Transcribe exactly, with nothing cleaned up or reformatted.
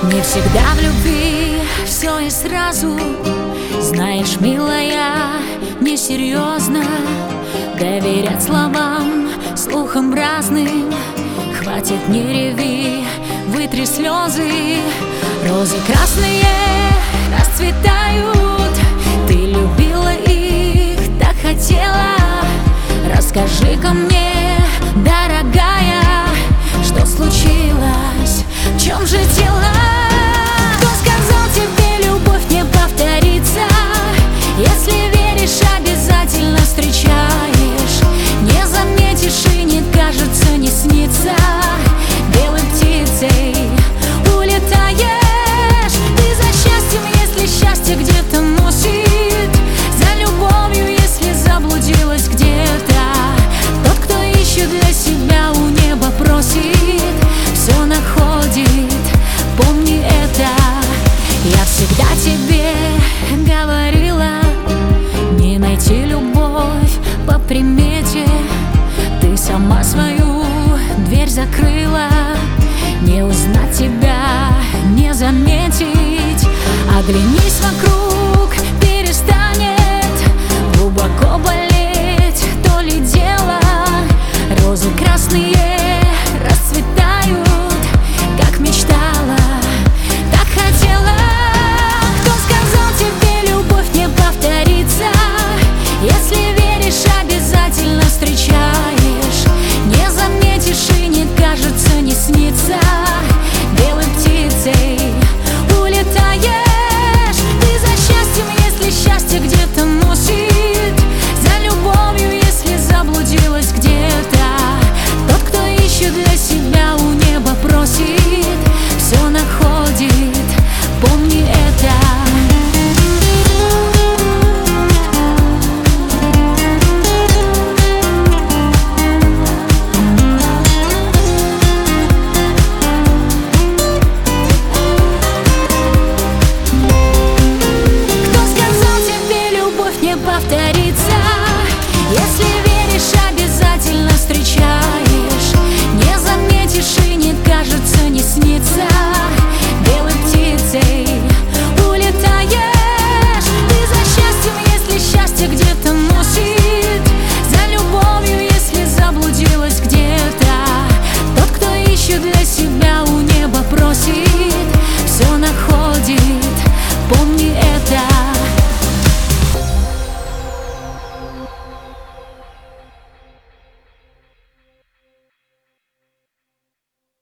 Не всегда в любви все и сразу. Знаешь, милая, несерьезно доверять словам, слухам разным. Хватит, не реви, вытри слезы. Розы красные расцветают. Ты любила их, так хотела. Расскажи-ка мне, дорогая, что случилось, в чем же дело? Кто сказал тебе, любовь не повторится? Если веришь, обязательно встречаешь. Не заметишь и не кажется, не снится. Белой птицей улетаешь. Ты за счастьем, если счастье где-то носит. За любовью, если заблудилась где-то. Тот, кто ищет для себя, у неба просит, все находит, помни это. Я всегда тебе говорила, не найти любовь по примете. Ты сама свою дверь закрыла. Не узнать тебя, не заметить. Оглянись вокруг.